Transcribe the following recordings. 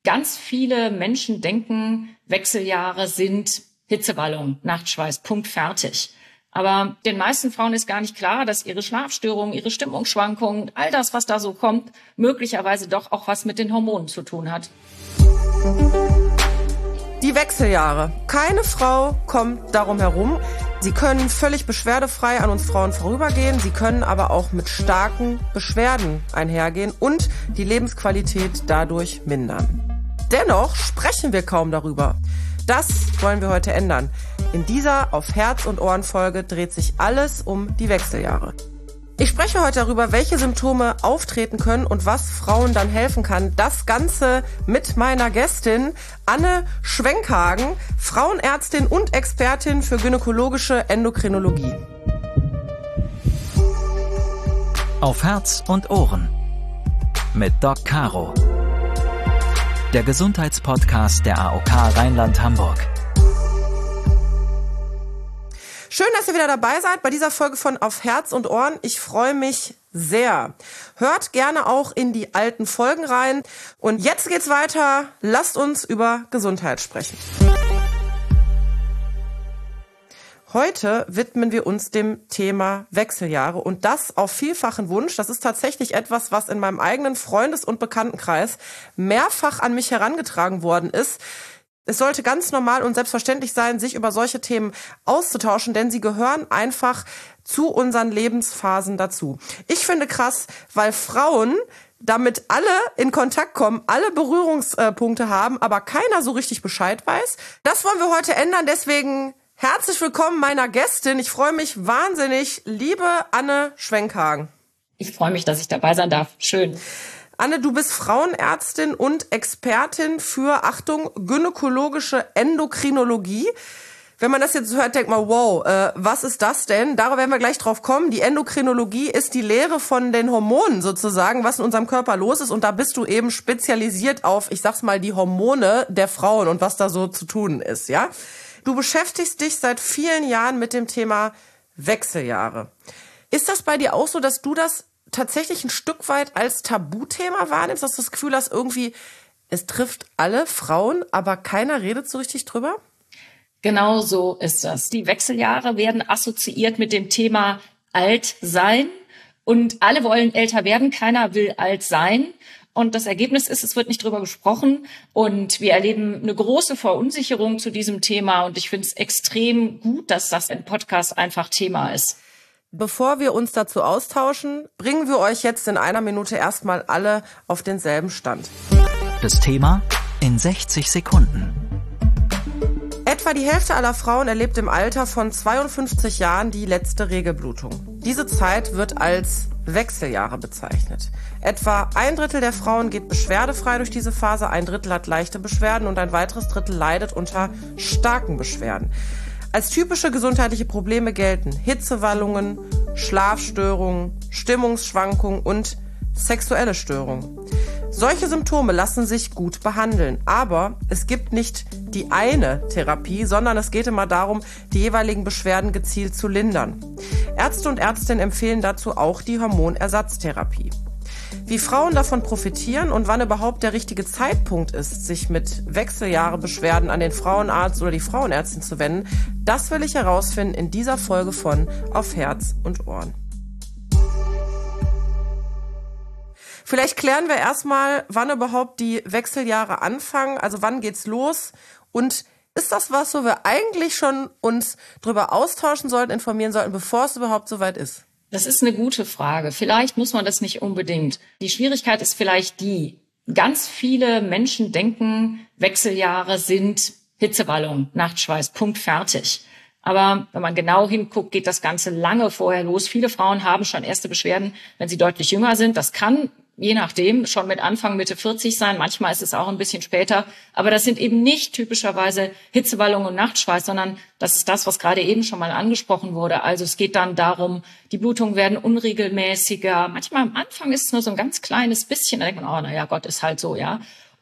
Ganz viele Menschen denken, Wechseljahre sind Hitzewallung, Nachtschweiß, Punkt, fertig. Aber den meisten Frauen ist gar nicht klar, dass ihre Schlafstörungen, ihre Stimmungsschwankungen, all das, was da so kommt, möglicherweise doch auch was mit den Hormonen zu tun hat. Die Wechseljahre. Keine Frau kommt darum herum. Sie können völlig beschwerdefrei an uns Frauen vorübergehen. Sie können aber auch mit starken Beschwerden einhergehen und die Lebensqualität dadurch mindern. Dennoch sprechen wir kaum darüber. Das wollen wir heute ändern. In dieser Auf Herz und Ohren Folge dreht sich alles um die Wechseljahre. Ich spreche heute darüber, welche Symptome auftreten können und was Frauen dann helfen kann. Das Ganze mit meiner Gästin Anne Schwenkhagen, Frauenärztin und Expertin für gynäkologische Endokrinologie. Auf Herz und Ohren mit Doc Caro. Der Gesundheitspodcast der AOK Rheinland-Hamburg. Schön, dass ihr wieder dabei seid bei dieser Folge von Auf Herz und Ohren. Ich freue mich sehr. Hört gerne auch in die alten Folgen rein. Und jetzt geht's weiter. Lasst uns über Gesundheit sprechen. Heute widmen wir uns dem Thema Wechseljahre und das auf vielfachen Wunsch. Das ist tatsächlich etwas, was in meinem eigenen Freundes- und Bekanntenkreis mehrfach an mich herangetragen worden ist. Es sollte ganz normal und selbstverständlich sein, sich über solche Themen auszutauschen, denn sie gehören einfach zu unseren Lebensphasen dazu. Ich finde krass, weil Frauen damit alle in Kontakt kommen, alle Berührungspunkte haben, aber keiner so richtig Bescheid weiß. Das wollen wir heute ändern, deswegen herzlich willkommen meiner Gästin. Ich freue mich wahnsinnig, liebe Anne Schwenkhagen. Ich freue mich, dass ich dabei sein darf. Schön. Anne, du bist Frauenärztin und Expertin für, Achtung, gynäkologische Endokrinologie. Wenn man das jetzt hört, denkt man, wow, was ist das denn? Darauf werden wir gleich drauf kommen. Die Endokrinologie ist die Lehre von den Hormonen sozusagen, was in unserem Körper los ist. Und da bist du eben spezialisiert auf, ich sag's mal, die Hormone der Frauen und was da so zu tun ist, ja? Du beschäftigst dich seit vielen Jahren mit dem Thema Wechseljahre. Ist das bei dir auch so, dass du das tatsächlich ein Stück weit als Tabuthema wahrnimmst, dass du das Gefühl hast, irgendwie, es trifft alle Frauen, aber keiner redet so richtig drüber? Genau so ist das. Die Wechseljahre werden assoziiert mit dem Thema alt sein und alle wollen älter werden, keiner will alt sein. Und das Ergebnis ist, es wird nicht drüber gesprochen und wir erleben eine große Verunsicherung zu diesem Thema und ich finde es extrem gut, dass das im Podcast einfach Thema ist. Bevor wir uns dazu austauschen, bringen wir euch jetzt in einer Minute erstmal alle auf denselben Stand. Das Thema in 60 Sekunden. Etwa die Hälfte aller Frauen erlebt im Alter von 52 Jahren die letzte Regelblutung. Diese Zeit wird als Wechseljahre bezeichnet. Etwa 1/3 der Frauen geht beschwerdefrei durch diese Phase, 1/3 hat leichte Beschwerden und ein weiteres Drittel leidet unter starken Beschwerden. Als typische gesundheitliche Probleme gelten Hitzewallungen, Schlafstörungen, Stimmungsschwankungen und sexuelle Störungen. Solche Symptome lassen sich gut behandeln, aber es gibt nicht die eine Therapie, sondern es geht immer darum, die jeweiligen Beschwerden gezielt zu lindern. Ärzte und Ärztinnen empfehlen dazu auch die Hormonersatztherapie. Wie Frauen davon profitieren und wann überhaupt der richtige Zeitpunkt ist, sich mit Wechseljahre-Beschwerden an den Frauenarzt oder die Frauenärztin zu wenden, das will ich herausfinden in dieser Folge von Auf Herz und Ohren. Vielleicht klären wir erstmal, wann überhaupt die Wechseljahre anfangen, also wann geht's los und ist das was, wo wir eigentlich schon uns drüber austauschen sollten, informieren sollten, bevor es überhaupt soweit ist? Das ist eine gute Frage. Vielleicht muss man das nicht unbedingt. Die Schwierigkeit ist vielleicht die, ganz viele Menschen denken, Wechseljahre sind Hitzewallung, Nachtschweiß, Punkt, fertig. Aber wenn man genau hinguckt, geht das Ganze lange vorher los. Viele Frauen haben schon erste Beschwerden, wenn sie deutlich jünger sind. Das kann, je nachdem, schon mit Anfang, Mitte 40 sein. Manchmal ist es auch ein bisschen später. Aber das sind eben nicht typischerweise Hitzewallung und Nachtschweiß, sondern das ist das, was gerade eben schon mal angesprochen wurde. Also es geht dann darum, die Blutungen werden unregelmäßiger. Manchmal am Anfang ist es nur so ein ganz kleines bisschen. Da denkt man, oh, naja, Gott, ist halt so, ja.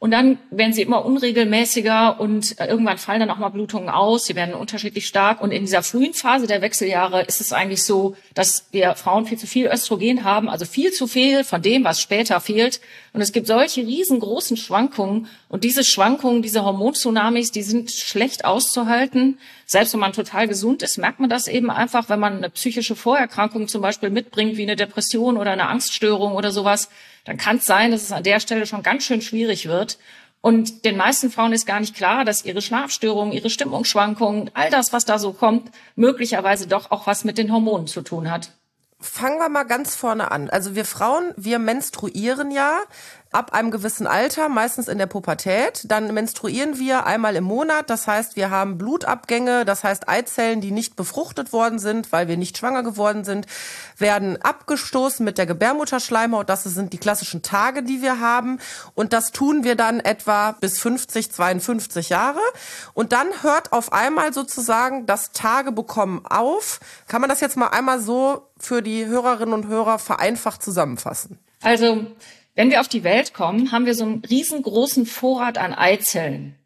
Und dann werden sie immer unregelmäßiger und irgendwann fallen dann auch mal Blutungen aus. Sie werden unterschiedlich stark. Und in dieser frühen Phase der Wechseljahre ist es eigentlich so, dass wir Frauen viel zu viel Östrogen haben, also viel zu viel von dem, was später fehlt. Und es gibt solche riesengroßen Schwankungen. Und diese Schwankungen, diese Hormontsunamis, die sind schlecht auszuhalten. Selbst wenn man total gesund ist, merkt man das eben einfach, wenn man eine psychische Vorerkrankung zum Beispiel mitbringt, wie eine Depression oder eine Angststörung oder sowas, dann kann es sein, dass es an der Stelle schon ganz schön schwierig wird. Und den meisten Frauen ist gar nicht klar, dass ihre Schlafstörungen, ihre Stimmungsschwankungen, all das, was da so kommt, möglicherweise doch auch was mit den Hormonen zu tun hat. Fangen wir mal ganz vorne an. Also wir Frauen, wir menstruieren ja ab einem gewissen Alter, meistens in der Pubertät. Dann menstruieren wir einmal im Monat. Das heißt, wir haben Blutabgänge. Das heißt, Eizellen, die nicht befruchtet worden sind, weil wir nicht schwanger geworden sind, werden abgestoßen mit der Gebärmutterschleimhaut. Das sind die klassischen Tage, die wir haben. Und das tun wir dann etwa bis 50, 52 Jahre. Und dann hört auf einmal sozusagen das Tagebekommen auf. Kann man das jetzt mal einmal so für die Hörerinnen und Hörer vereinfacht zusammenfassen? Also, wenn wir auf die Welt kommen, haben wir so einen riesengroßen Vorrat an Eizellen.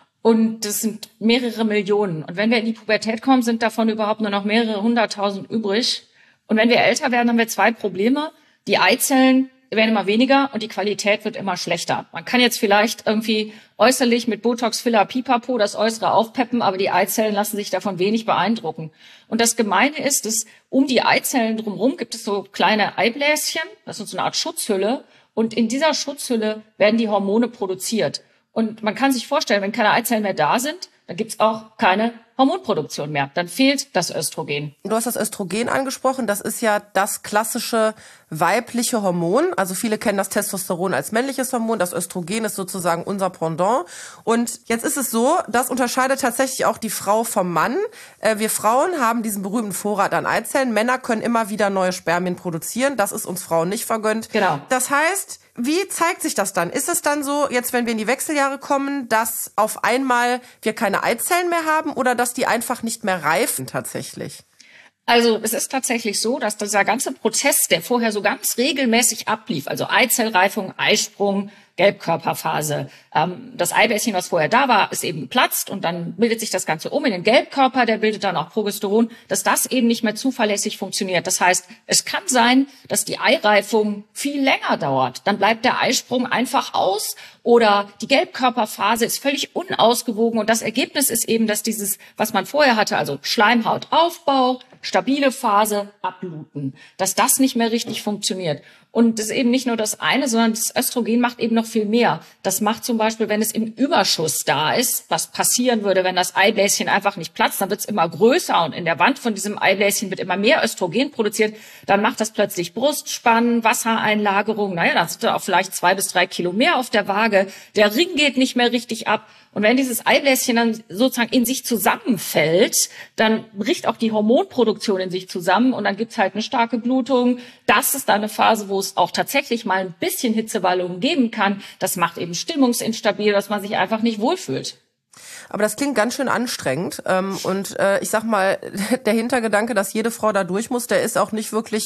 Und das sind mehrere Millionen. Und wenn wir in die Pubertät kommen, sind davon überhaupt nur noch mehrere hunderttausend übrig. Und wenn wir älter werden, haben wir zwei Probleme. Die Eizellen werden immer weniger und die Qualität wird immer schlechter. Man kann jetzt vielleicht irgendwie äußerlich mit Botox, Filler, Pipapo das Äußere aufpeppen, aber die Eizellen lassen sich davon wenig beeindrucken. Und das Gemeine ist, dass um die Eizellen drumherum gibt es so kleine Eibläschen, das ist so eine Art Schutzhülle. Und in dieser Schutzhülle werden die Hormone produziert. Und man kann sich vorstellen, wenn keine Eizellen mehr da sind, dann gibt's auch keine Hormonproduktion mehr. Dann fehlt das Östrogen. Du hast das Östrogen angesprochen. Das ist ja das klassische weibliche Hormon. Also viele kennen das Testosteron als männliches Hormon. Das Östrogen ist sozusagen unser Pendant. Und jetzt ist es so, das unterscheidet tatsächlich auch die Frau vom Mann. Wir Frauen haben diesen berühmten Vorrat an Eizellen. Männer können immer wieder neue Spermien produzieren. Das ist uns Frauen nicht vergönnt. Genau. Das heißt, wie zeigt sich das dann? Ist es dann so, jetzt wenn wir in die Wechseljahre kommen, dass auf einmal wir keine Eizellen mehr haben oder dass die einfach nicht mehr reifen tatsächlich? Also es ist tatsächlich so, dass dieser ganze Prozess, der vorher so ganz regelmäßig ablief, also Eizellreifung, Eisprung, Gelbkörperphase, das Eibläschen, was vorher da war, ist eben geplatzt und dann bildet sich das Ganze um in den Gelbkörper, der bildet dann auch Progesteron, dass das eben nicht mehr zuverlässig funktioniert. Das heißt, es kann sein, dass die Eireifung viel länger dauert. Dann bleibt der Eisprung einfach aus oder die Gelbkörperphase ist völlig unausgewogen und das Ergebnis ist eben, dass dieses, was man vorher hatte, also Schleimhautaufbau, stabile Phase, Abbluten, dass das nicht mehr richtig funktioniert. Und das ist eben nicht nur das eine, sondern das Östrogen macht eben noch viel mehr. Das macht zum Beispiel, wenn es im Überschuss da ist, was passieren würde, wenn das Eibläschen einfach nicht platzt, dann wird es immer größer und in der Wand von diesem Eibläschen wird immer mehr Östrogen produziert. Dann macht das plötzlich Brustspannen, Wassereinlagerung. Naja, dann sind da auch vielleicht 2 bis 3 Kilo mehr auf der Waage. Der Ring geht nicht mehr richtig ab. Und wenn dieses Eibläschen dann sozusagen in sich zusammenfällt, dann bricht auch die Hormonproduktion in sich zusammen und dann gibt's halt eine starke Blutung. Das ist dann eine Phase, wo es auch tatsächlich mal ein bisschen Hitzewallungen geben kann. Das macht eben stimmungsinstabil, dass man sich einfach nicht wohlfühlt. Aber das klingt ganz schön anstrengend. Und ich sag mal, der Hintergedanke, dass jede Frau da durch muss, der ist auch nicht wirklich...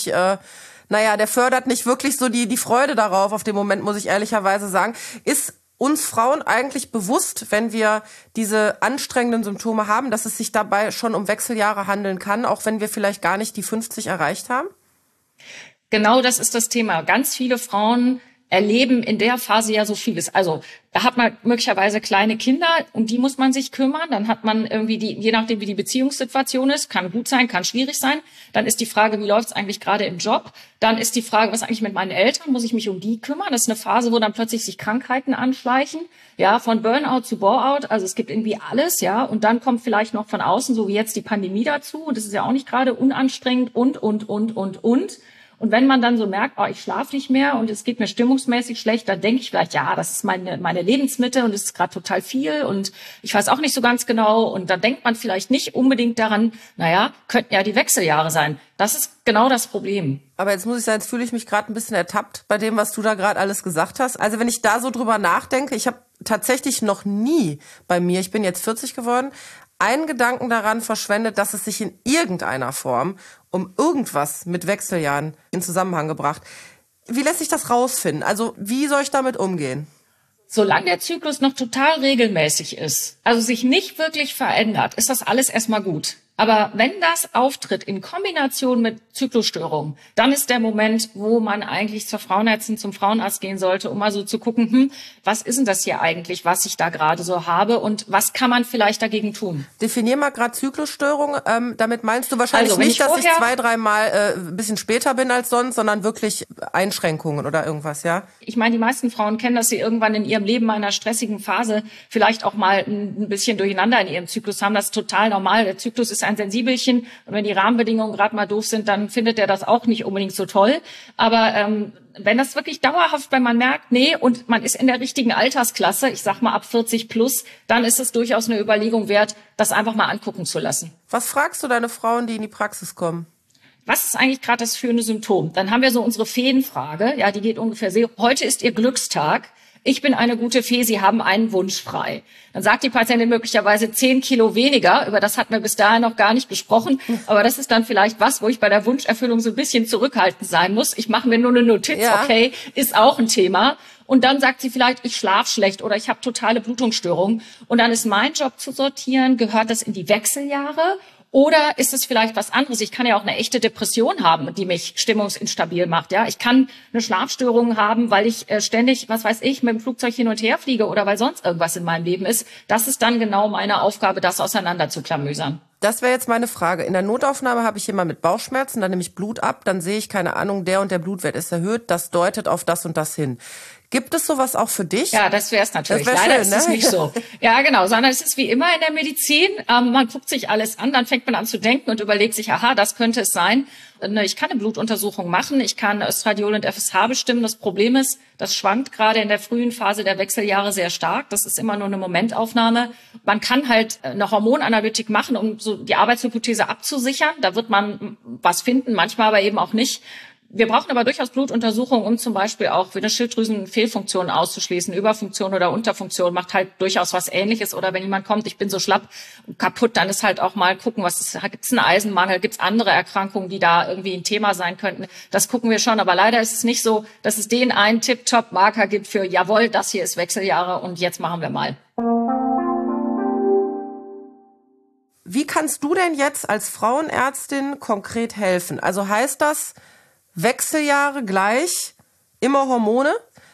der fördert nicht wirklich so die Freude darauf auf den Moment, muss ich ehrlicherweise sagen. Ist uns Frauen eigentlich bewusst, wenn wir diese anstrengenden Symptome haben, dass es sich dabei schon um Wechseljahre handeln kann, auch wenn wir vielleicht gar nicht die 50 erreicht haben? Genau das ist das Thema. Ganz viele Frauen erleben in der Phase ja so vieles. Also da hat man möglicherweise kleine Kinder, um die muss man sich kümmern. Dann hat man irgendwie je nachdem wie die Beziehungssituation ist, kann gut sein, kann schwierig sein. Dann ist die Frage, wie läuft es eigentlich gerade im Job? Dann ist die Frage, was eigentlich mit meinen Eltern? Muss ich mich um die kümmern? Das ist eine Phase, wo dann plötzlich sich Krankheiten anschleichen. Ja, von Burnout zu Bore-out. Also es gibt irgendwie alles, ja. Und dann kommt vielleicht noch von außen, so wie jetzt die Pandemie dazu. Und das ist ja auch nicht gerade unanstrengend und. Und wenn man dann so merkt, ich schlafe nicht mehr und es geht mir stimmungsmäßig schlecht, dann denke ich vielleicht, ja, das ist meine Lebensmitte und es ist gerade total viel und ich weiß auch nicht so ganz genau. Und dann denkt man vielleicht nicht unbedingt daran, könnten ja die Wechseljahre sein. Das ist genau das Problem. Aber jetzt muss ich sagen, jetzt fühle ich mich gerade ein bisschen ertappt bei dem, was du da gerade alles gesagt hast. Also wenn ich da so drüber nachdenke, ich habe tatsächlich noch nie bei mir, ich bin jetzt 40 geworden, einen Gedanken daran verschwendet, dass es sich in irgendeiner Form um irgendwas mit Wechseljahren in Zusammenhang gebracht. Wie lässt sich das rausfinden? Also wie soll ich damit umgehen? Solange der Zyklus noch total regelmäßig ist, also sich nicht wirklich verändert, ist das alles erstmal gut. Aber wenn das auftritt in Kombination mit Zyklusstörungen, dann ist der Moment, wo man eigentlich zur Frauenärztin, zum Frauenarzt gehen sollte, um mal so zu gucken, was ist denn das hier eigentlich, was ich da gerade so habe und was kann man vielleicht dagegen tun? Definier mal gerade Zyklusstörung. Damit meinst du wahrscheinlich nicht, dass ich 2-3 Mal ein bisschen später bin als sonst, sondern wirklich Einschränkungen oder irgendwas, ja? Ich meine, die meisten Frauen kennen, dass sie irgendwann in ihrem Leben einer stressigen Phase vielleicht auch mal ein bisschen Durcheinander in ihrem Zyklus haben. Das ist total normal. Der Zyklus ist ein Sensibelchen und wenn die Rahmenbedingungen gerade mal doof sind, dann findet er das auch nicht unbedingt so toll. Aber wenn das wirklich dauerhaft, wenn man merkt, nee, und man ist in der richtigen Altersklasse, ich sag mal ab 40 plus, dann ist es durchaus eine Überlegung wert, das einfach mal angucken zu lassen. Was fragst du deine Frauen, die in die Praxis kommen? Was ist eigentlich gerade das führende Symptom? Dann haben wir so unsere Feenfrage, ja, die geht ungefähr so, heute ist Ihr Glückstag. Ich bin eine gute Fee, Sie haben einen Wunsch frei. Dann sagt die Patientin möglicherweise 10 Kilo weniger. Über das hatten wir bis dahin noch gar nicht gesprochen. Aber das ist dann vielleicht was, wo ich bei der Wunscherfüllung so ein bisschen zurückhaltend sein muss. Ich mache mir nur eine Notiz, ja. Okay, ist auch ein Thema. Und dann sagt sie vielleicht, ich schlafe schlecht oder ich habe totale Blutungsstörungen. Und dann ist mein Job zu sortieren, gehört das in die Wechseljahre? Oder ist es vielleicht was anderes? Ich kann ja auch eine echte Depression haben, die mich stimmungsinstabil macht. Ja, ich kann eine Schlafstörung haben, weil ich ständig, was weiß ich, mit dem Flugzeug hin und her fliege oder weil sonst irgendwas in meinem Leben ist. Das ist dann genau meine Aufgabe, das auseinander zu klamüsern. Das wäre jetzt meine Frage. In der Notaufnahme habe ich jemanden mit Bauchschmerzen, dann nehme ich Blut ab, dann sehe ich, keine Ahnung, der und der Blutwert ist erhöht, das deutet auf das und das hin. Gibt es sowas auch für dich? Ja, das wäre es natürlich. Leider schön, ist es nicht so. Ja, genau, sondern es ist wie immer in der Medizin. Man guckt sich alles an, dann fängt man an zu denken und überlegt sich, aha, das könnte es sein. Ich kann eine Blutuntersuchung machen, ich kann Östradiol und FSH bestimmen. Das Problem ist, das schwankt gerade in der frühen Phase der Wechseljahre sehr stark. Das ist immer nur eine Momentaufnahme. Man kann halt eine Hormonanalytik machen, um so die Arbeitshypothese abzusichern. Da wird man was finden, manchmal aber eben auch nicht. Wir brauchen aber durchaus Blutuntersuchungen, um zum Beispiel auch für eine Schilddrüsenfehlfunktion auszuschließen. Überfunktion oder Unterfunktion macht halt durchaus was Ähnliches. Oder wenn jemand kommt, ich bin so schlapp und kaputt, dann ist halt auch mal gucken, gibt es einen Eisenmangel, gibt es andere Erkrankungen, die da irgendwie ein Thema sein könnten. Das gucken wir schon. Aber leider ist es nicht so, dass es den einen Tip-Top-Marker gibt für, jawohl, das hier ist Wechseljahre und jetzt machen wir mal. Wie kannst du denn jetzt als Frauenärztin konkret helfen? Also heißt das, Wechseljahre gleich, immer Hormone?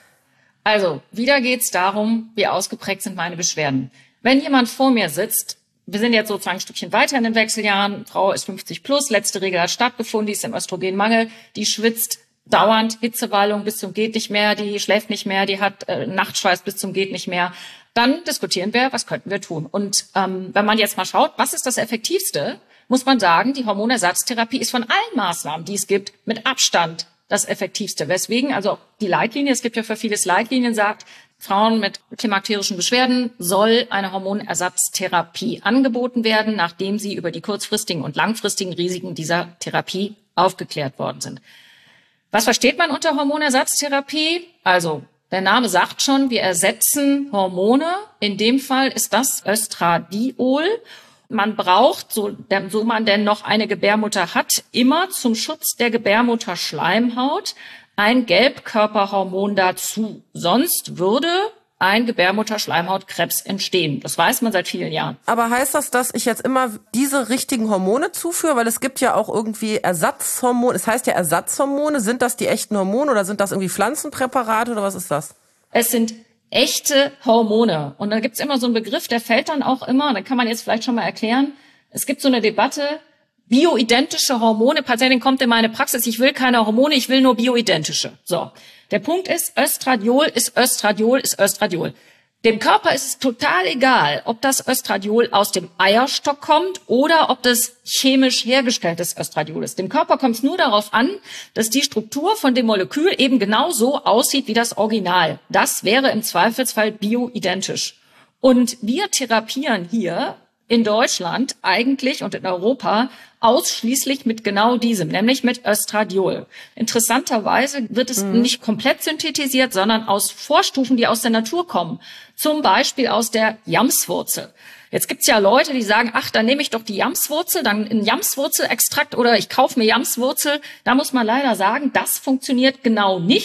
Also, wieder geht's darum, wie ausgeprägt sind meine Beschwerden. Wenn jemand vor mir sitzt, wir sind jetzt sozusagen ein Stückchen weiter in den Wechseljahren, Frau ist 50 plus, letzte Regel hat stattgefunden, die ist im Östrogenmangel, die schwitzt dauernd, Hitzewallung bis zum geht nicht mehr, die schläft nicht mehr, die hat Nachtschweiß bis zum geht nicht mehr. Dann diskutieren wir, was könnten wir tun. Und wenn man jetzt mal schaut, was ist das Effektivste, muss man sagen, die Hormonersatztherapie ist von allen Maßnahmen, die es gibt, mit Abstand das Effektivste. Weswegen, also die Leitlinie, es gibt ja für vieles Leitlinien, sagt, Frauen mit klimakterischen Beschwerden soll eine Hormonersatztherapie angeboten werden, nachdem sie über die kurzfristigen und langfristigen Risiken dieser Therapie aufgeklärt worden sind. Was versteht man unter Hormonersatztherapie? Also, der Name sagt schon, wir ersetzen Hormone. In dem Fall ist das Östradiol. Man braucht, so man denn noch eine Gebärmutter hat, immer zum Schutz der Gebärmutterschleimhaut ein Gelbkörperhormon dazu. Sonst würde ein Gebärmutterschleimhautkrebs entstehen. Das weiß man seit vielen Jahren. Aber heißt das, dass ich jetzt immer diese richtigen Hormone zuführe? Weil es gibt ja auch irgendwie Ersatzhormone. Es heißt ja Ersatzhormone. Sind das die echten Hormone oder sind das irgendwie Pflanzenpräparate oder was ist das? Es sind echte Hormone. Und da gibt's immer so einen Begriff, der fällt dann auch immer, dann kann man jetzt vielleicht schon mal erklären, es gibt so eine Debatte, bioidentische Hormone, Patientin kommt in meine Praxis, ich will keine Hormone, ich will nur bioidentische. So, der Punkt ist, Östradiol ist Östradiol ist Östradiol. Dem Körper ist es total egal, ob das Östradiol aus dem Eierstock kommt oder ob das chemisch hergestelltes Östradiol ist. Dem Körper kommt es nur darauf an, dass die Struktur von dem Molekül eben genau so aussieht wie das Original. Das wäre im Zweifelsfall bioidentisch. Und wir therapieren hier in Deutschland eigentlich und in Europa ausschließlich mit genau diesem, nämlich mit Östradiol. Interessanterweise wird es nicht komplett synthetisiert, sondern aus Vorstufen, die aus der Natur kommen. Zum Beispiel aus der Jamswurzel. Jetzt gibt's ja Leute, die sagen, ach, dann nehme ich doch die Jamswurzel, dann ein Jamswurzelextrakt oder ich kaufe mir Jamswurzel. Da muss man leider sagen, das funktioniert genau nicht,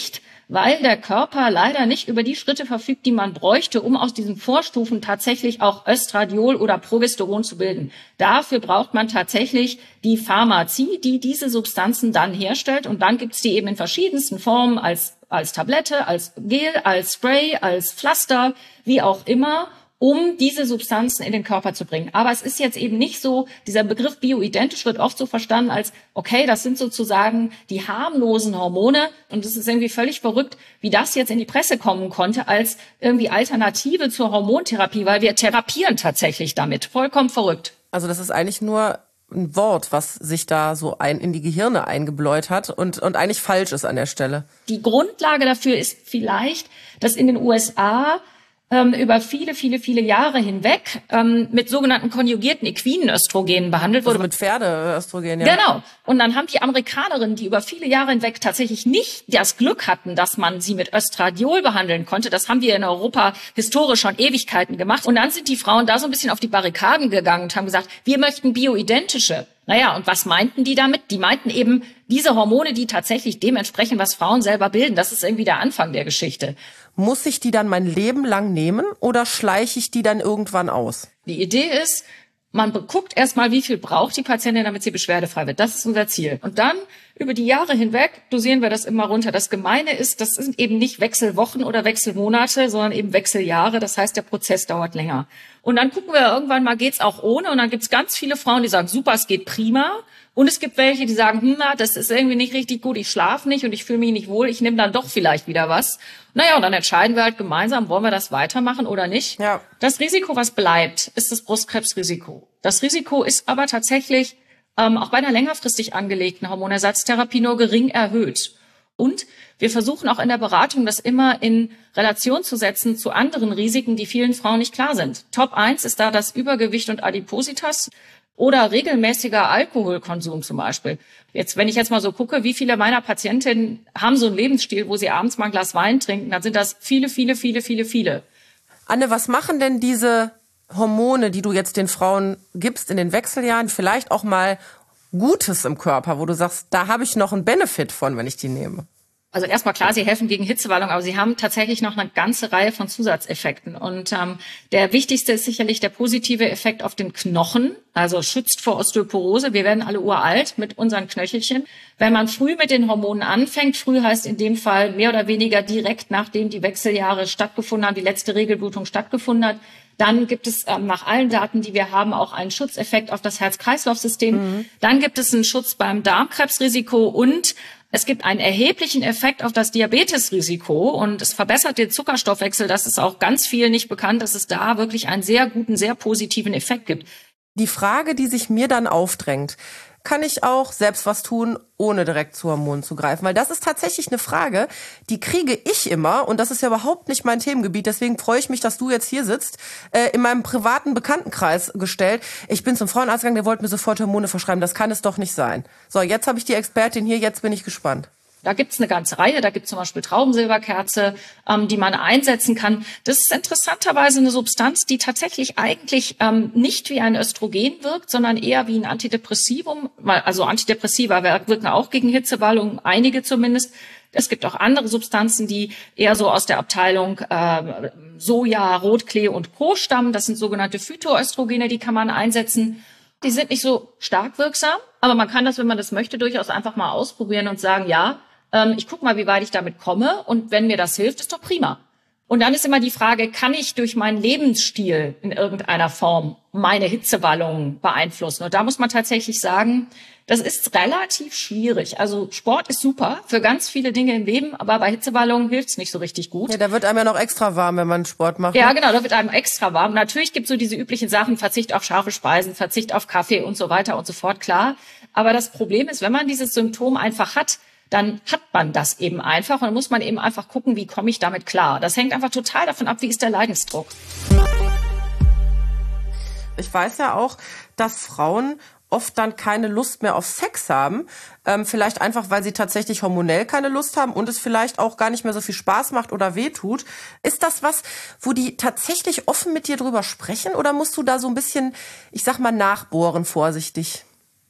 weil der Körper leider nicht über die Schritte verfügt, die man bräuchte, um aus diesen Vorstufen tatsächlich auch Östradiol oder Progesteron zu bilden. Dafür braucht man tatsächlich die Pharmazie, die diese Substanzen dann herstellt. Und dann gibt's die eben in verschiedensten Formen als Tablette, als Gel, als Spray, als Pflaster, wie auch immer, um diese Substanzen in den Körper zu bringen. Aber es ist jetzt eben nicht so, dieser Begriff bioidentisch wird oft so verstanden als, okay, das sind sozusagen die harmlosen Hormone und es ist irgendwie völlig verrückt, wie das jetzt in die Presse kommen konnte als irgendwie Alternative zur Hormontherapie, weil wir therapieren tatsächlich damit. Vollkommen verrückt. Also das ist eigentlich nur ein Wort, was sich da so in die Gehirne eingebläut hat und eigentlich falsch ist an der Stelle. Die Grundlage dafür ist vielleicht, dass in den USA über viele Jahre hinweg mit sogenannten konjugierten equinen Östrogenen behandelt wurde. Also mit Pferdeöstrogen, ja. Genau. Und dann haben die Amerikanerinnen, die über viele Jahre hinweg tatsächlich nicht das Glück hatten, dass man sie mit Östradiol behandeln konnte, das haben wir in Europa historisch schon Ewigkeiten gemacht. Und dann sind die Frauen da so ein bisschen auf die Barrikaden gegangen und haben gesagt, wir möchten bioidentische. Naja, und was meinten die damit? Die meinten eben diese Hormone, die tatsächlich dementsprechend, was Frauen selber bilden. Das ist irgendwie der Anfang der Geschichte. Muss ich die dann mein Leben lang nehmen oder schleiche ich die dann irgendwann aus? Die Idee ist, man guckt erstmal, wie viel braucht die Patientin, damit sie beschwerdefrei wird. Das ist unser Ziel. Und dann über die Jahre hinweg dosieren wir das immer runter. Das Gemeine ist, das sind eben nicht Wechselwochen oder Wechselmonate, sondern eben Wechseljahre. Das heißt, der Prozess dauert länger. Und dann gucken wir irgendwann mal, geht's auch ohne. Und dann gibt's ganz viele Frauen, die sagen, super, es geht prima. Und es gibt welche, die sagen, das ist irgendwie nicht richtig gut, ich schlafe nicht und ich fühle mich nicht wohl, ich nehme dann doch vielleicht wieder was. Naja, und dann entscheiden wir halt gemeinsam, wollen wir das weitermachen oder nicht. Ja. Das Risiko, was bleibt, ist das Brustkrebsrisiko. Das Risiko ist aber tatsächlich auch bei einer längerfristig angelegten Hormonersatztherapie nur gering erhöht. Und wir versuchen auch in der Beratung, das immer in Relation zu setzen zu anderen Risiken, die vielen Frauen nicht klar sind. Top 1 ist da das Übergewicht und Adipositas oder regelmäßiger Alkoholkonsum zum Beispiel. Wenn ich jetzt mal so gucke, wie viele meiner Patientinnen haben so einen Lebensstil, wo sie abends mal ein Glas Wein trinken, dann sind das viele. Anne, was machen denn diese Hormone, die du jetzt den Frauen gibst in den Wechseljahren, vielleicht auch mal Gutes im Körper, wo du sagst, da habe ich noch einen Benefit von, wenn ich die nehme? Also erstmal klar, sie helfen gegen Hitzewallung, aber sie haben tatsächlich noch eine ganze Reihe von Zusatzeffekten. Und der wichtigste ist sicherlich der positive Effekt auf den Knochen, also schützt vor Osteoporose. Wir werden alle uralt mit unseren Knöchelchen. Wenn man früh mit den Hormonen anfängt, früh heißt in dem Fall mehr oder weniger direkt, nachdem die Wechseljahre stattgefunden haben, die letzte Regelblutung stattgefunden hat, dann gibt es nach allen Daten, die wir haben, auch einen Schutzeffekt auf das Herz-Kreislauf-System. Dann gibt es einen Schutz beim Darmkrebsrisiko und es gibt einen erheblichen Effekt auf das Diabetesrisiko und es verbessert den Zuckerstoffwechsel. Das ist auch ganz viel nicht bekannt, dass es da wirklich einen sehr guten, sehr positiven Effekt gibt. Die Frage, die sich mir dann aufdrängt, kann ich auch selbst was tun, ohne direkt zu Hormonen zu greifen? Weil das ist tatsächlich eine Frage, die kriege ich immer und das ist ja überhaupt nicht mein Themengebiet. Deswegen freue ich mich, dass du jetzt hier sitzt, in meinem privaten Bekanntenkreis gestellt. Ich bin zum Frauenarzt gegangen, der wollte mir sofort Hormone verschreiben. Das kann es doch nicht sein. So, jetzt habe ich die Expertin hier, jetzt bin ich gespannt. Da gibt's eine ganze Reihe. Da gibt's zum Beispiel Traubensilberkerze, die man einsetzen kann. Das ist interessanterweise eine Substanz, die tatsächlich eigentlich nicht wie ein Östrogen wirkt, sondern eher wie ein Antidepressivum. Also Antidepressiva wirken auch gegen Hitzewallung, einige zumindest. Es gibt auch andere Substanzen, die eher so aus der Abteilung Soja, Rotklee und Co. stammen. Das sind sogenannte Phytoöstrogene, die kann man einsetzen. Die sind nicht so stark wirksam, aber man kann das, wenn man das möchte, durchaus einfach mal ausprobieren und sagen, ja, ich gucke mal, wie weit ich damit komme und wenn mir das hilft, ist doch prima. Und dann ist immer die Frage, kann ich durch meinen Lebensstil in irgendeiner Form meine Hitzewallungen beeinflussen? Und da muss man tatsächlich sagen, das ist relativ schwierig. Also Sport ist super für ganz viele Dinge im Leben, aber bei Hitzewallungen hilft's nicht so richtig gut. Ja, da wird einem ja noch extra warm, wenn man Sport macht. Ja, genau, da wird einem extra warm. Natürlich gibt's so diese üblichen Sachen, Verzicht auf scharfe Speisen, Verzicht auf Kaffee und so weiter und so fort, klar. Aber das Problem ist, wenn man dieses Symptom einfach hat, dann hat man das eben einfach und dann muss man eben einfach gucken, wie komme ich damit klar. Das hängt einfach total davon ab, wie ist der Leidensdruck. Ich weiß ja auch, dass Frauen oft dann keine Lust mehr auf Sex haben, vielleicht einfach, weil sie tatsächlich hormonell keine Lust haben und es vielleicht auch gar nicht mehr so viel Spaß macht oder wehtut. Ist das was, wo die tatsächlich offen mit dir drüber sprechen oder musst du da so ein bisschen, ich sag mal, nachbohren vorsichtig?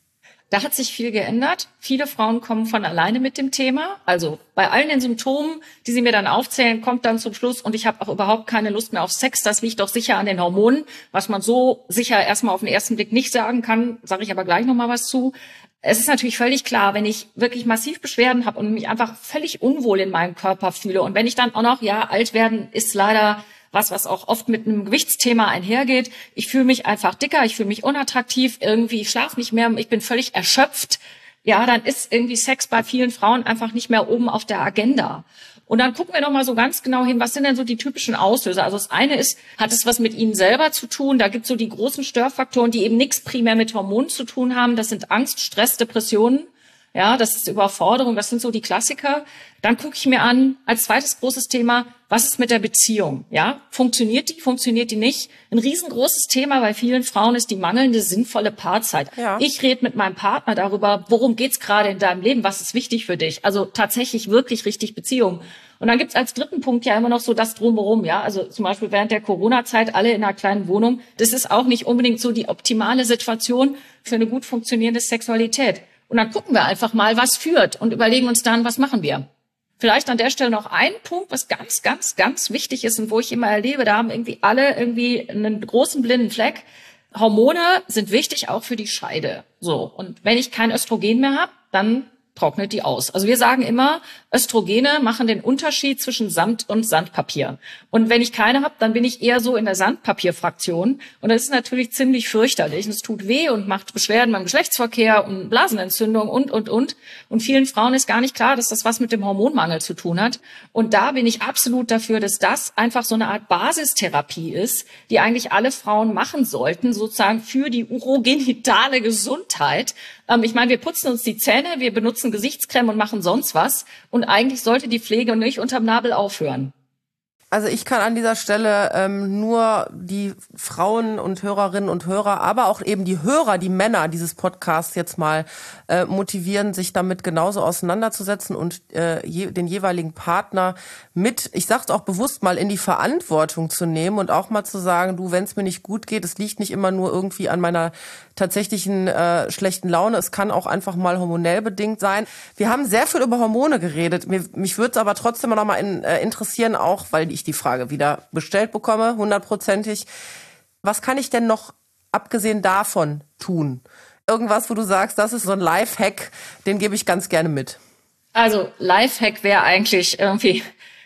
Da hat sich viel geändert. Viele Frauen kommen von alleine mit dem Thema. Also bei allen den Symptomen, die sie mir dann aufzählen, kommt dann zum Schluss, und ich habe auch überhaupt keine Lust mehr auf Sex. Das liegt doch sicher an den Hormonen, was man so sicher erstmal auf den ersten Blick nicht sagen kann, sage ich aber gleich nochmal was zu. Es ist natürlich völlig klar, wenn ich wirklich massiv Beschwerden habe und mich einfach völlig unwohl in meinem Körper fühle, und wenn ich dann auch noch, alt werden ist leider was auch oft mit einem Gewichtsthema einhergeht. Ich fühle mich einfach dicker, ich fühle mich unattraktiv, irgendwie, ich schlafe nicht mehr, ich bin völlig erschöpft. Ja, dann ist irgendwie Sex bei vielen Frauen einfach nicht mehr oben auf der Agenda. Und dann gucken wir noch mal so ganz genau hin, was sind denn so die typischen Auslöser? Also das eine ist, hat es was mit Ihnen selber zu tun? Da gibt es so die großen Störfaktoren, die eben nichts primär mit Hormonen zu tun haben. Das sind Angst, Stress, Depressionen. Ja, das ist Überforderung, das sind so die Klassiker. Dann gucke ich mir an, als zweites großes Thema, was ist mit der Beziehung? Ja, funktioniert die nicht? Ein riesengroßes Thema bei vielen Frauen ist die mangelnde sinnvolle Paarzeit. Ja. Ich rede mit meinem Partner darüber, worum geht's gerade in deinem Leben, was ist wichtig für dich? Also tatsächlich wirklich richtig Beziehung. Und dann gibt's als dritten Punkt ja immer noch so das Drumherum, ja. Also zum Beispiel während der Corona-Zeit alle in einer kleinen Wohnung. Das ist auch nicht unbedingt so die optimale Situation für eine gut funktionierende Sexualität. Und dann gucken wir einfach mal, was führt, und überlegen uns dann, was machen wir. Vielleicht an der Stelle noch ein Punkt, was ganz, ganz, ganz wichtig ist und wo ich immer erlebe, da haben irgendwie alle einen großen blinden Fleck. Hormone sind wichtig auch für die Scheide. So. Und wenn ich kein Östrogen mehr habe, dann trocknet die aus. Also wir sagen immer, Östrogene machen den Unterschied zwischen Samt und Sandpapier. Und wenn ich keine habe, dann bin ich eher so in der Sandpapierfraktion. Und das ist natürlich ziemlich fürchterlich. Und es tut weh und macht Beschwerden beim Geschlechtsverkehr und Blasenentzündung und. Und vielen Frauen ist gar nicht klar, dass das was mit dem Hormonmangel zu tun hat. Und da bin ich absolut dafür, dass das einfach so eine Art Basistherapie ist, die eigentlich alle Frauen machen sollten, sozusagen für die urogenitale Gesundheit. Ich meine, wir putzen uns die Zähne, wir benutzen Gesichtscreme und machen sonst was. Und eigentlich sollte die Pflege nicht unterm Nabel aufhören. Also ich kann an dieser Stelle nur die Frauen und Hörerinnen und Hörer, aber auch eben die Hörer, die Männer dieses Podcasts jetzt mal motivieren, sich damit genauso auseinanderzusetzen und den jeweiligen Partner mit, ich sag's auch bewusst mal, in die Verantwortung zu nehmen und auch mal zu sagen, du, wenn es mir nicht gut geht, es liegt nicht immer nur irgendwie an meiner tatsächlichen schlechten Laune, es kann auch einfach mal hormonell bedingt sein. Wir haben sehr viel über Hormone geredet. Mich würde es aber trotzdem noch mal interessieren, auch weil ich die Frage wieder gestellt bekomme, 100%. Was kann ich denn noch abgesehen davon tun? Irgendwas, wo du sagst, das ist so ein Lifehack, den gebe ich ganz gerne mit. Also Lifehack wäre eigentlich irgendwie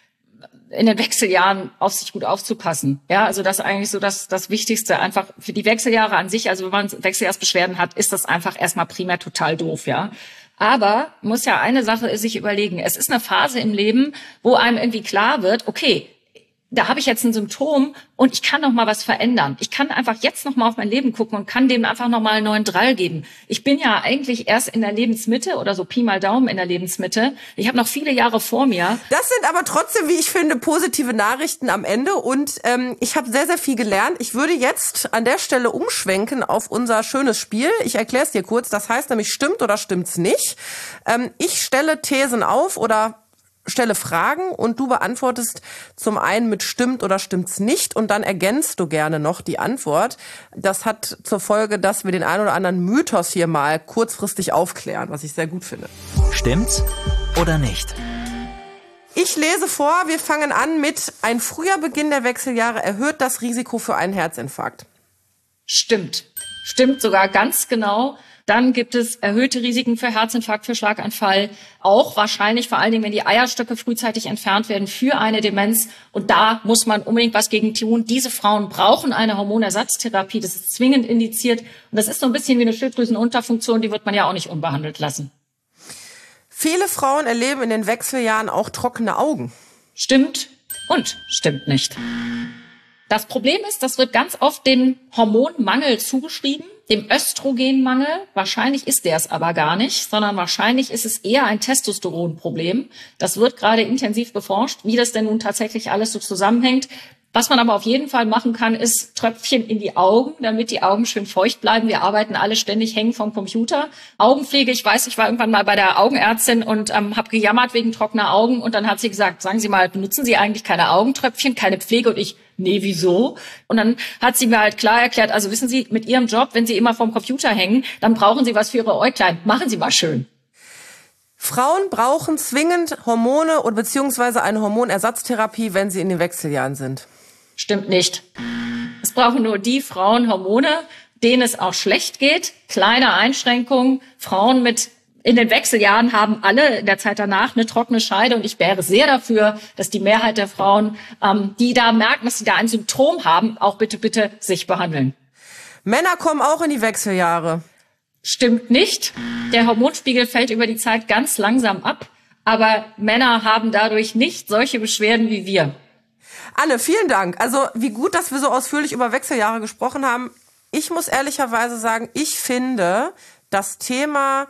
in den Wechseljahren auf sich gut aufzupassen. Ja, also das ist eigentlich so das Wichtigste einfach für die Wechseljahre an sich. Also wenn man Wechseljahrsbeschwerden hat, ist das einfach erstmal primär total doof, ja. Aber muss ja eine Sache sich überlegen. Es ist eine Phase im Leben, wo einem irgendwie klar wird, okay, da habe ich jetzt ein Symptom und ich kann noch mal was verändern. Ich kann einfach jetzt noch mal auf mein Leben gucken und kann dem einfach noch mal einen neuen Drall geben. Ich bin ja eigentlich erst in der Lebensmitte oder so Pi mal Daumen in der Lebensmitte. Ich habe noch viele Jahre vor mir. Das sind aber trotzdem, wie ich finde, positive Nachrichten am Ende. Und ich habe sehr, sehr viel gelernt. Ich würde jetzt an der Stelle umschwenken auf unser schönes Spiel. Ich erkläre es dir kurz. Das heißt nämlich, stimmt oder stimmt's nicht. Ich stelle Thesen auf oder stelle Fragen und du beantwortest zum einen mit stimmt oder stimmt's nicht und dann ergänzt du gerne noch die Antwort. Das hat zur Folge, dass wir den einen oder anderen Mythos hier mal kurzfristig aufklären, was ich sehr gut finde. Stimmt's oder nicht? Ich lese vor, wir fangen an mit: Ein früher Beginn der Wechseljahre erhöht das Risiko für einen Herzinfarkt. Stimmt sogar ganz genau. Dann gibt es erhöhte Risiken für Herzinfarkt, für Schlaganfall, auch wahrscheinlich vor allen Dingen, wenn die Eierstöcke frühzeitig entfernt werden, für eine Demenz. Und da muss man unbedingt was gegen tun. Diese Frauen brauchen eine Hormonersatztherapie. Das ist zwingend indiziert. Und das ist so ein bisschen wie eine Schilddrüsenunterfunktion, die wird man ja auch nicht unbehandelt lassen. Viele Frauen erleben in den Wechseljahren auch trockene Augen. Stimmt und stimmt nicht. Das Problem ist, das wird ganz oft dem Hormonmangel zugeschrieben, dem Östrogenmangel. Wahrscheinlich ist der es aber gar nicht, sondern wahrscheinlich ist es eher ein Testosteronproblem. Das wird gerade intensiv beforscht, wie das denn nun tatsächlich alles so zusammenhängt. Was man aber auf jeden Fall machen kann, ist Tröpfchen in die Augen, damit die Augen schön feucht bleiben. Wir arbeiten alle ständig hängen vom Computer. Augenpflege, ich weiß, ich war irgendwann mal bei der Augenärztin und habe gejammert wegen trockener Augen. Und dann hat sie gesagt, sagen Sie mal, benutzen Sie eigentlich keine Augentröpfchen, keine Pflege? Und ich, nee, wieso? Und dann hat sie mir halt klar erklärt, also wissen Sie, mit Ihrem Job, wenn Sie immer vorm Computer hängen, dann brauchen Sie was für Ihre Äuglein. Machen Sie mal schön. Frauen brauchen zwingend Hormone oder beziehungsweise eine Hormonersatztherapie, wenn sie in den Wechseljahren sind. Stimmt nicht. Es brauchen nur die Frauen Hormone, denen es auch schlecht geht. Kleine Einschränkungen. Frauen in den Wechseljahren haben alle in der Zeit danach eine trockene Scheide. Und ich wäre sehr dafür, dass die Mehrheit der Frauen, die da merken, dass sie da ein Symptom haben, auch bitte sich behandeln. Männer kommen auch in die Wechseljahre. Stimmt nicht. Der Hormonspiegel fällt über die Zeit ganz langsam ab. Aber Männer haben dadurch nicht solche Beschwerden wie wir. Anne, vielen Dank. Also wie gut, dass wir so ausführlich über Wechseljahre gesprochen haben. Ich muss ehrlicherweise sagen, ich finde das Thema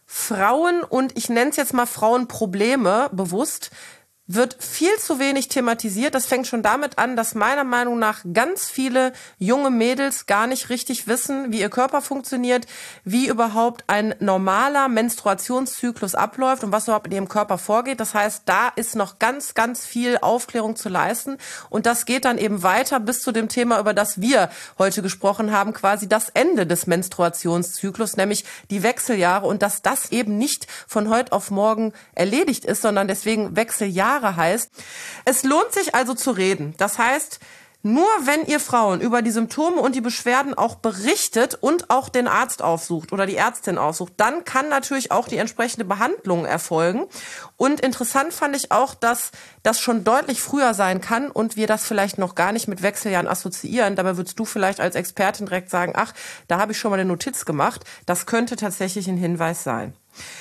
Frauen und ich nenne es jetzt mal Frauenprobleme bewusst, wird viel zu wenig thematisiert. Das fängt schon damit an, dass meiner Meinung nach ganz viele junge Mädels gar nicht richtig wissen, wie ihr Körper funktioniert, wie überhaupt ein normaler Menstruationszyklus abläuft und was überhaupt in ihrem Körper vorgeht. Das heißt, da ist noch ganz, ganz viel Aufklärung zu leisten. Und das geht dann eben weiter bis zu dem Thema, über das wir heute gesprochen haben, quasi das Ende des Menstruationszyklus, nämlich die Wechseljahre. Und dass das eben nicht von heute auf morgen erledigt ist, sondern deswegen Wechseljahre heißt. Es lohnt sich also zu reden. Das heißt, nur wenn ihr Frauen über die Symptome und die Beschwerden auch berichtet und auch den Arzt aufsucht oder die Ärztin aufsucht, dann kann natürlich auch die entsprechende Behandlung erfolgen. Und interessant fand ich auch, dass das schon deutlich früher sein kann und wir das vielleicht noch gar nicht mit Wechseljahren assoziieren. Dabei würdest du vielleicht als Expertin direkt sagen, ach, da habe ich schon mal eine Notiz gemacht. Das könnte tatsächlich ein Hinweis sein.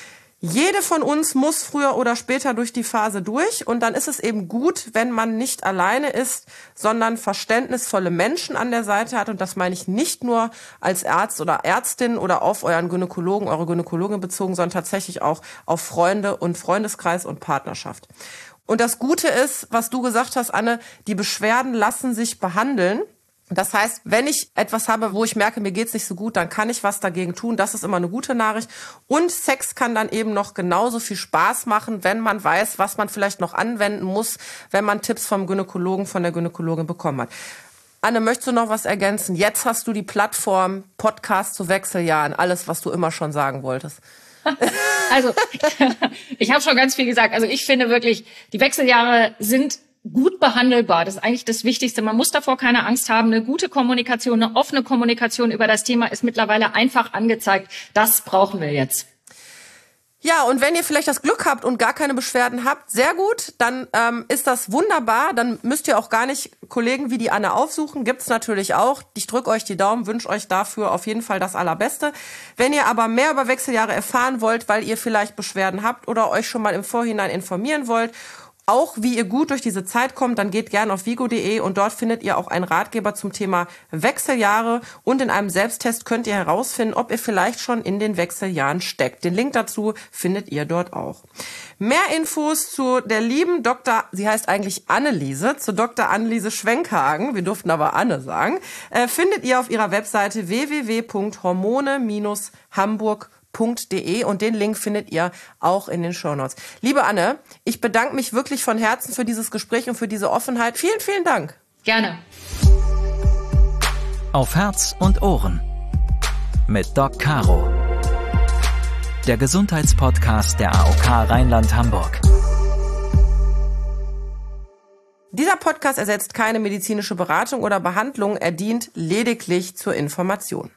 Jede von uns muss früher oder später durch die Phase durch und dann ist es eben gut, wenn man nicht alleine ist, sondern verständnisvolle Menschen an der Seite hat und das meine ich nicht nur als Arzt oder Ärztin oder auf euren Gynäkologen, eure Gynäkologin bezogen, sondern tatsächlich auch auf Freunde und Freundeskreis und Partnerschaft. Und das Gute ist, was du gesagt hast, Anne, die Beschwerden lassen sich behandeln. Das heißt, wenn ich etwas habe, wo ich merke, mir geht's nicht so gut, dann kann ich was dagegen tun. Das ist immer eine gute Nachricht. Und Sex kann dann eben noch genauso viel Spaß machen, wenn man weiß, was man vielleicht noch anwenden muss, wenn man Tipps vom Gynäkologen, von der Gynäkologin bekommen hat. Anne, möchtest du noch was ergänzen? Jetzt hast du die Plattform Podcast zu Wechseljahren. Alles, was du immer schon sagen wolltest. Also, ich habe schon ganz viel gesagt. Also ich finde wirklich, die Wechseljahre sind gut behandelbar. Das ist eigentlich das Wichtigste. Man muss davor keine Angst haben. Eine gute Kommunikation, eine offene Kommunikation über das Thema ist mittlerweile einfach angezeigt. Das brauchen wir jetzt. Ja, und wenn ihr vielleicht das Glück habt und gar keine Beschwerden habt, sehr gut, dann ist das wunderbar. Dann müsst ihr auch gar nicht Kollegen wie die Anne aufsuchen. Gibt's natürlich auch. Ich drücke euch die Daumen, wünsche euch dafür auf jeden Fall das Allerbeste. Wenn ihr aber mehr über Wechseljahre erfahren wollt, weil ihr vielleicht Beschwerden habt oder euch schon mal im Vorhinein informieren wollt, auch wie ihr gut durch diese Zeit kommt, dann geht gerne auf vigo.de und dort findet ihr auch einen Ratgeber zum Thema Wechseljahre und in einem Selbsttest könnt ihr herausfinden, ob ihr vielleicht schon in den Wechseljahren steckt. Den Link dazu findet ihr dort auch. Mehr Infos zu der lieben sie heißt eigentlich Anneliese, zu Dr. Anneliese Schwenkhagen, wir durften aber Anne sagen, findet ihr auf ihrer Webseite www.hormone-hamburg.de und den Link findet ihr auch in den Shownotes. Liebe Anne, ich bedanke mich wirklich von Herzen für dieses Gespräch und für diese Offenheit. Vielen, vielen Dank. Gerne. Auf Herz und Ohren mit Doc Caro. Der Gesundheitspodcast der AOK Rheinland-Hamburg. Dieser Podcast ersetzt keine medizinische Beratung oder Behandlung, er dient lediglich zur Information.